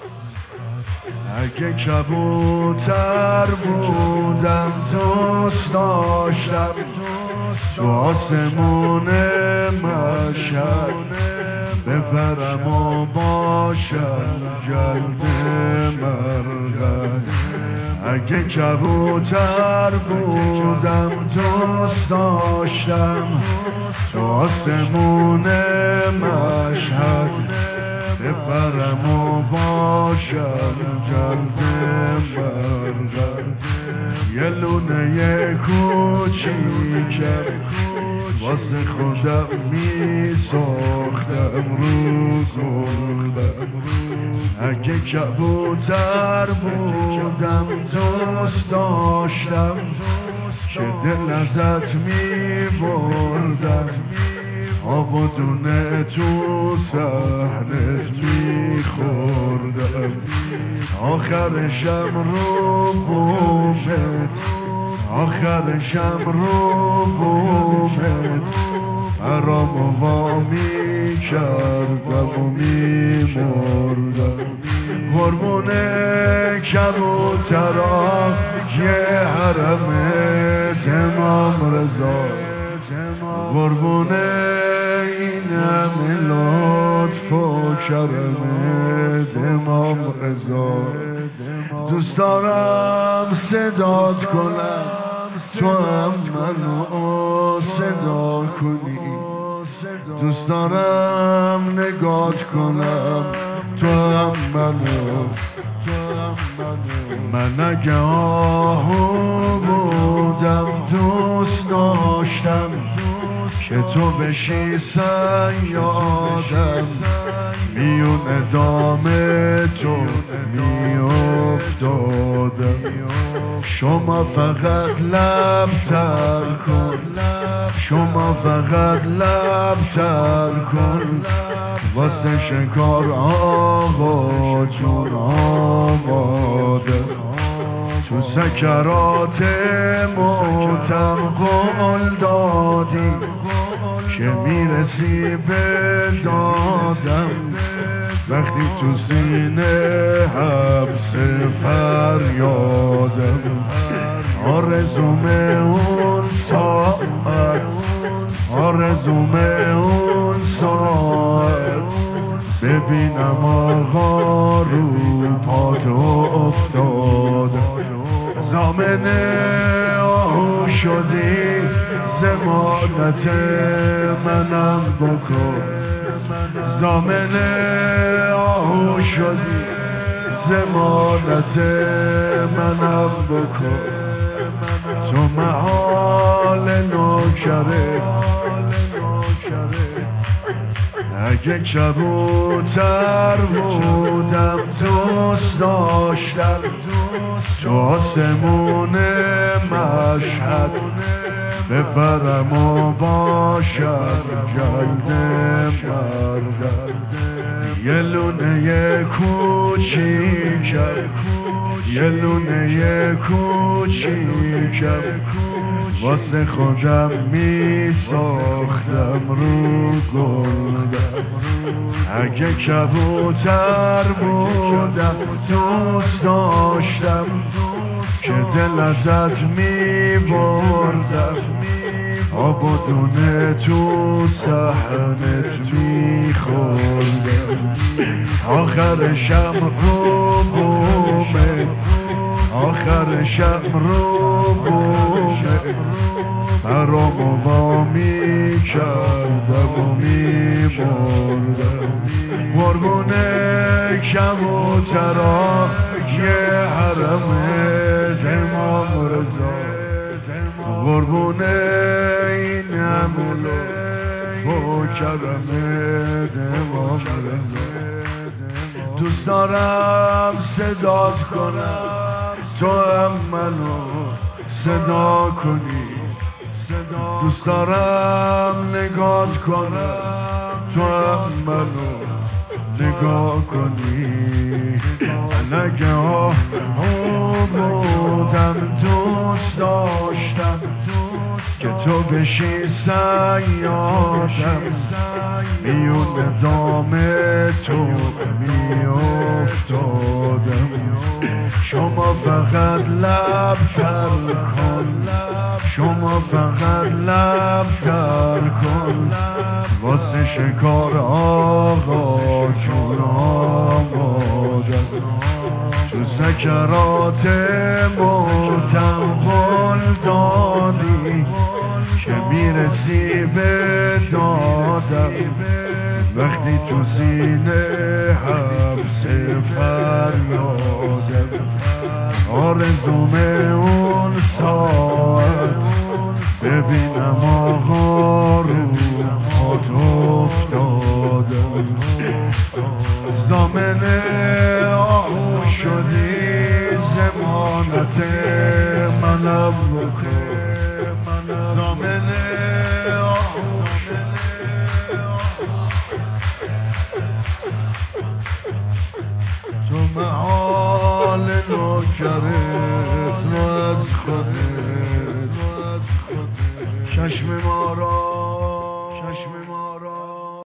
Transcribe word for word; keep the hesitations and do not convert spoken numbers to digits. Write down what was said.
اگه کبوتر بودم دوست داشتم تو آسمون مشهد بپرم و باشم گرد مرغد. اگه کبوتر بودم دوست داشتم تو آسمون مشهد بپرم و باشم گرد مرغد. یه لونه کوچیکم واسه خودم می ساختم رو گلدم. اگه کبوتر بودم دوست داشتم که دل ازت می بردم آب و دونه تو صحنت می خوردم. آخرشم رو بومت آخرشم رو بومت برام وا می کردم و می مردم. قربونه کبوترا یه حرمت امام رضا قربونه این همه لطف و کرمت امام رضا. دوست دارم صدات کنم تو هم منو صدا کنی. دوست دارم نگات کنم تو هم منو. من اگه آهو بودم دوست داشتم که تو بشی صیادم میون دام تو می افتادم. شما فقط لب تر کن شما فقط لب تر کن واسه شکار آقا جون آماده. تو سکرات موتم قول دادی که میرسی به دادم. وقتی تو سینه حبس فریادم آرزومه اون ساعت آرزومه اون ساعت ببینم آقا رو پات افتاد. زامنه آهو شدی ضمانت منم بکن. زامنه آهو شدی ضمانت منم بکن. تو محال نوکره اگه کبوتر بودم دوست داشتم تو آسمون مشهد بپرم و باشم گرد مرغد. یه لونه کوچیکم یه لونه کوچیکم واسه خودم می ساختم رو گلدم. اگه کبوتر بودم دوست داشتم که دل ازت می بردم آب و دونه تو صحنت می خوردم. آخرشم رو بومه آخرشم رو بومه برام وا می کردم و می بردم. قربونه کبوترا یه حرمت امام رضا قربونه این همه لطف و کرمت امام رضا. دوست دارم صدات کنم تو هم منو صدا کنی. دوست دارم نگات کنم تو هم منو نگاه کنی. من اگه ها بودم دوست داشتم که تو بشی صیادم میون دام تو می افتاد. شما فقط لب تر کن، شما فقط لب تر کن، واسه شکار آقا چون آمادم، تو سکرات موتم قول دادی که میرسی به دادم، وقتی تو سینه حبس فریادم، آرزوم اون ساعت ببینم آقا رو پات افتادم، ضامن آهو شدی ضمانت منم، ضامن آهو تو محال نوکرت رو از خودت، چشم ما را چشم ما